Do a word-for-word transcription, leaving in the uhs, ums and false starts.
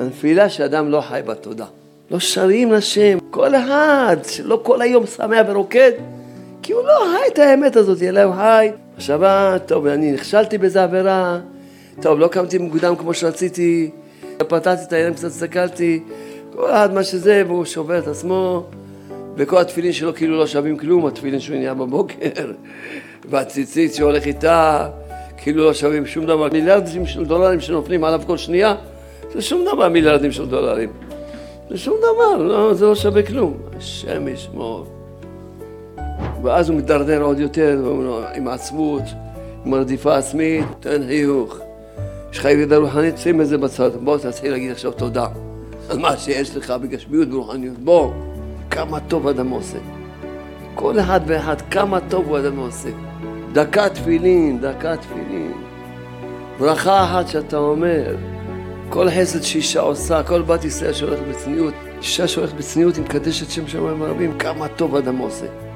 הנפילה שאדם לא חי בתודה. לא שרים לשם. כל אחד שלא כל היום שמח ורוקד, כי הוא לא חי את האמת הזאת, אלא הוא חי. בשבת, טוב, אני נכשלתי בזה עבירה, טוב, לא קמתי מוקדם כמו שרציתי, פתעתי את העיניים, קצת הסתכלתי, כל אחד מה שזה, והוא שובר את עצמו, וכל התפילין שלו כאילו לא שווים כלום, התפילין שהוא נהיה בבוקר, והציצית שהולך איתה, כאילו לא שווים שום דבר. מיליארדים של דולרים שנופלים עליו כל שנייה, זה שום דבר מיליארדים של דולרים. זה שום דבר, לא, זה לא שווה כלום. השם ישמור. ואז הוא מתדרדר עוד יותר, עם עצבות, עם הרדיפה עצמית, תן חיוך. יש לך ירידה רוחנית, שים את זה בצד. בוא תתחיל להגיד עכשיו תודה על מה שיש לך בגשמיות ורוחניות. בוא, כמה טוב אדם עושה. כל אחד ואחד, כמה טוב הוא אדם עושה. דקה תפילין, דקה תפילין. ברכה אחת שאתה אומר, כל חסד שאישה עושה, כל בת ישראל שהולכת בצניעות, אישה שהולכת בצניעות עם קדשת שם שמיים רבים, כמה טוב אדם עושה.